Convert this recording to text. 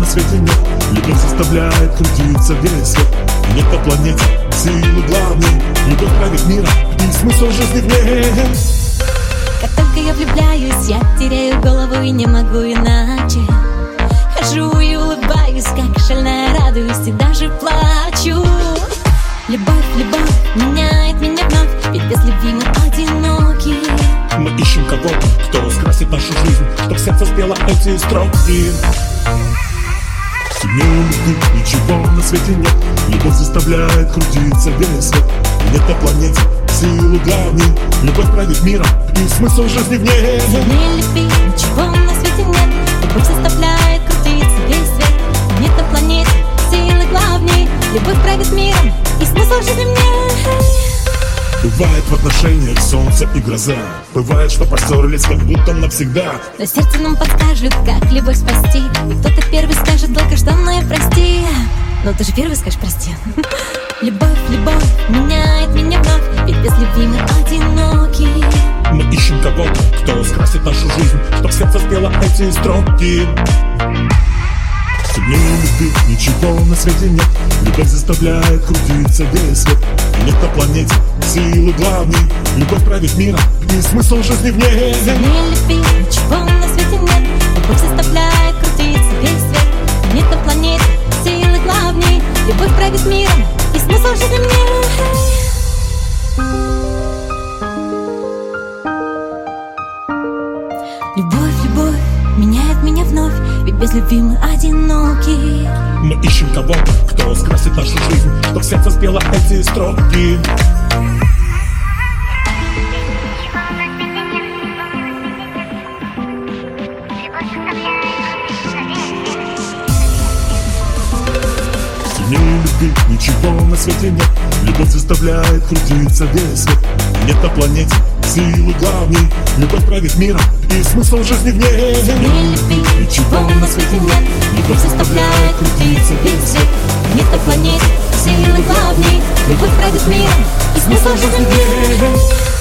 свете нет. Любовь заставляет крутиться весь свет. Нет на планете силы главной. Любовь правит миром, и смысл жизни в ней. Как только я влюбляюсь, я теряю голову и не могу иначе. Хожу и улыбаюсь, как шальная, радуюсь и даже плачу. Любовь, любовь меняет меня вновь, ведь без любви мы одиноки. Мы ищем кого-то, кто скрасит нашу жизнь, чтоб сердце спело эти строки. Сильнее любви ничего на свете нет. Любовь заставляет крутиться весь свет. Нет на планете силы главной. Любовь правит миром, и смысл жизни в ней. Сильнее любви ничего на свете нет. Любовь заставляет крутиться весь свет. Нет на планете силы главной. Любовь правит миром, и смысл жизни в ней. Бывает в отношениях солнце и гроза. Бывает, что поссорились как будто навсегда. Но сердце нам подскажет, как любовь спасти. И кто-то первый скажет долгожданное прости. Но ты же первый скажешь прости. Любовь, любовь меняет меня вновь, ведь без любви мы одиноки. Мы ищем кого-то, кто скрасит нашу жизнь, чтоб сердце спело эти строки. Сильнее любви ничего на свете нет. Любовь заставляет крутиться весь свет. Нет на планете силы главной. Любовь правит миром, и смысл жизни в ней. Сильнее любви ничего на свете нет. Любовь заставляет крутиться весь свет. Нет на планете силы главной. Любовь правит миром, и смысл жизни в ней. Любовь, любовь меняет меня вновь, ведь без любви мы одиноки. Мы ищем кого-то, кто скрасит нашу жизнь, чтоб сердце спело эти строки. Сильнее любви ничего на свете нет. Любовь заставляет крутиться весь свет. Нет на планете силы главной. Любовь правит миром, и смысл жизни в ней. Сильнее любви ничего на свете нет. Любовь заставляет крутиться весь свет. Нет на планете силы главной. Любовь правит миром, и смысл жизни в ней.